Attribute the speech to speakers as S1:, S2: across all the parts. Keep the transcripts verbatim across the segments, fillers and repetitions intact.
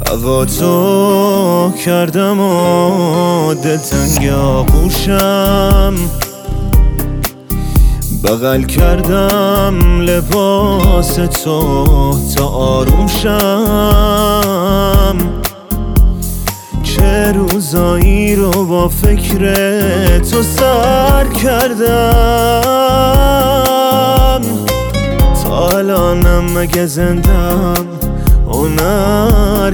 S1: هوا تو کردم و دلتنگ آغوشم، بغل کردم لباس تو تا آروم شم. چه روزایی رو با فکر تو سر کردم، تا الانم مگه زندم هنر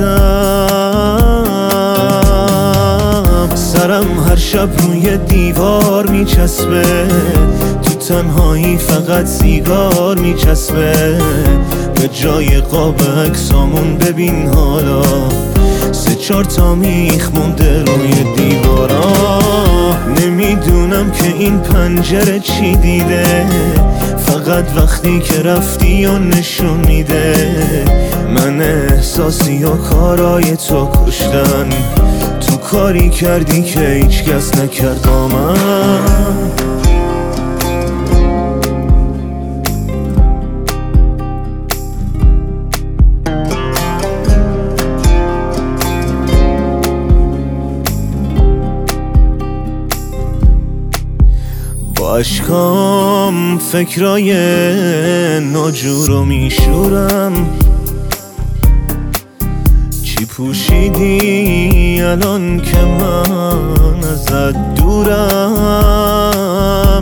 S1: کردم. سرم هر شب روی دیوار میچسبه، تو تنهایی فقط سیگار میچسبه. به جای قاب عکسامون ببین حالا سه چار تا میخ مونده روی دیوارا. نمیدونم که این پنجره چی دیده، فقط وقتی که رفتی و نشون میده. من احساسی و کارای تو کشتن، تو کاری کردی که هیچ کس نکرد با من. با اشکام فکرای ناجور رو میشورم. چی پوشیدی الان که من ازت دورم؟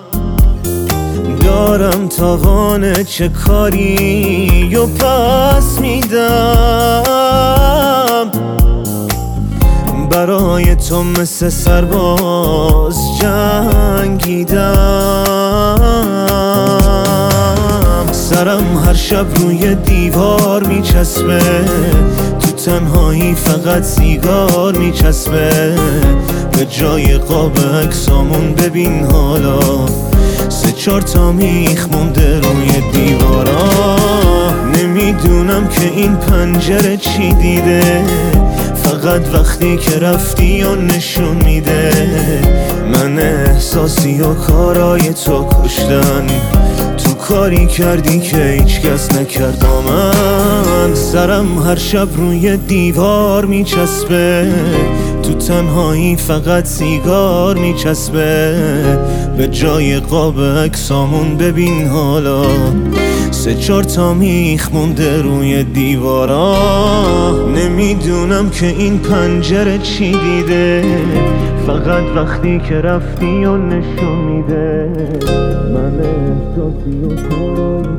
S1: دارم تاوان چه کاری و پس میدم. برای تو مثل سرباز جنگیدم. سرم هر شب روی دیوار میچسبه، تو تنهایی فقط سیگار میچسبه. به جای قاب عکسامون ببین حالا سه چار تا میخ مونده روی دیوارا. نمیدونم که این پنجره چی دیده، فقط وقتی که رفتی و نشون میده. من احساسی و کارای تو کشتن، تو کاری کردی که هیچ کس نکرد با من. سرم هر شب روی دیوار میچسبه، تو تنهایی فقط سیگار میچسبه. به جای قاب عکسامون ببین حالا سه چار تا میخ مونده روی دیوارا. نمیدونم که این پنجره چی دیده، فقط وقتی که رفتی و نشون میده. من احساسی و کارای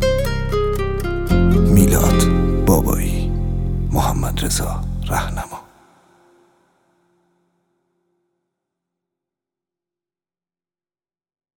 S2: میلاد بابایی، محمد رضا رهنما.